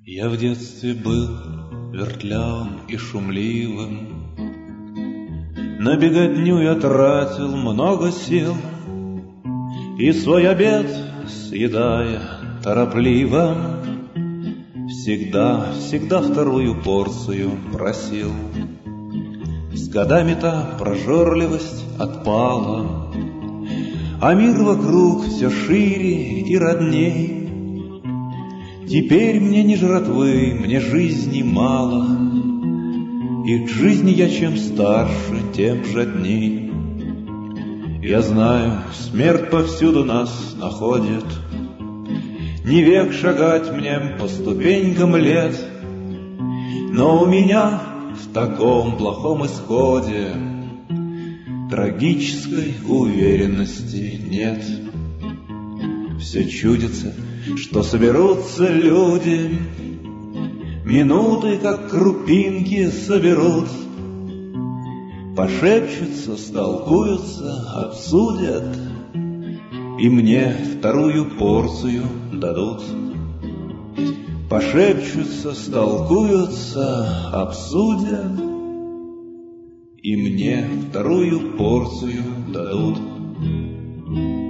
Я в детстве был вертлявым и шумливым, на беготню я тратил много сил, и свой обед, съедая торопливо, всегда вторую порцию просил. С годами та прожорливость отпала, а мир вокруг все шире и родней. Теперь мне не жратвы, мне жизни мало, и к жизни я чем старше, тем жадней. Я знаю, смерть повсюду нас находит, не век шагать мне по ступенькам лет, но у меня в таком плохом исходе трагической уверенности нет. Все чудится, что соберутся люди, минуты, как крупинки, соберут, пошепчутся, столкуются, обсудят, и мне вторую порцию дадут. Пошепчутся, столкуются, обсудят, и мне вторую порцию дадут.